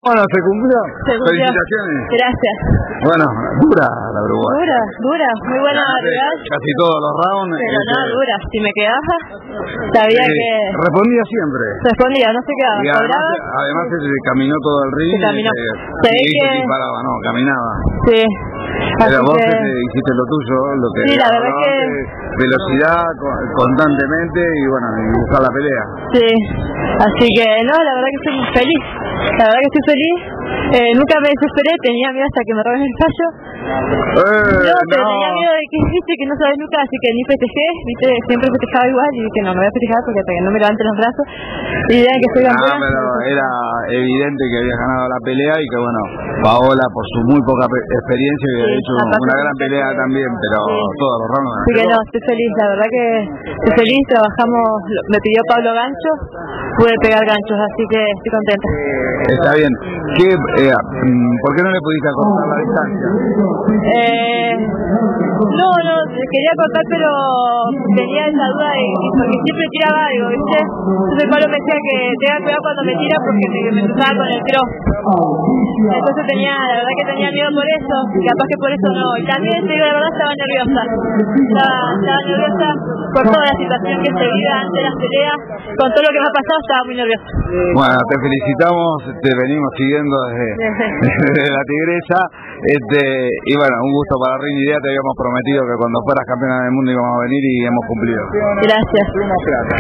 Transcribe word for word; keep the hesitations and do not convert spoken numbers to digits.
Bueno, ¿se cumplió? Se cumplió. Felicitaciones. Gracias. Bueno, dura la Uruguay. Dura, dura, muy buena rival. Casi todos los rounds. Pero este, no, dura. Si me quedaba, sabía eh, que respondía siempre. respondía, no se quedaba. Y además, Cobraba. además se caminó todo el ring. Se caminó. eh, Se ve y que- sí paraba, no, caminaba. Sí. Pero Así vos que... este, hiciste lo tuyo, lo que Sí, la verdad hablabas que- de velocidad co- constantemente y bueno, y buscar la pelea. Sí, así que no, la verdad que estoy feliz, la verdad que estoy feliz, eh, nunca me desesperé, tenía miedo hasta que me roben el fallo, Eh, no, pero no. tenía miedo de que, viste, que no sabes nunca, así que ni festejé, viste, siempre festejaba igual y dije no, no voy a festejar porque hasta que no me levanten los brazos y vean que estoy Ah, campeona. pero era evidente que habías ganado la pelea y que bueno, Paola por su muy poca pe- experiencia había Sí, hecho aparte una que- gran pelea también, pero Sí. todos los rounds. Así que no, estoy feliz, la verdad que estoy feliz, trabajamos, lo- me pidió Pablo ganchos, pude pegar ganchos, así que estoy contenta. Está bien. ¿Qué, eh, mm, ¿Por qué no le pudiste acortar la distancia? Eh, no, no, quería cortar, pero tenía esa duda de, porque siempre tiraba algo, ¿viste? Entonces Pablo me decía que tenga cuidado cuando me tira porque me, me cruzaba con el cross. Entonces tenía, la verdad que tenía miedo por eso, y capaz que por eso no. Y también, te digo la verdad, estaba nerviosa. Estaba, estaba nerviosa por toda la situación que se vive antes de las peleas, con todo lo que me ha pasado, estaba muy nerviosa. Bueno, te felicitamos, te venimos siguiendo desde, desde la Tigresa, este, y bueno, un gusto para Ring Idea, te habíamos prometido que cuando fueras campeona del mundo íbamos a venir y hemos cumplido. Gracias.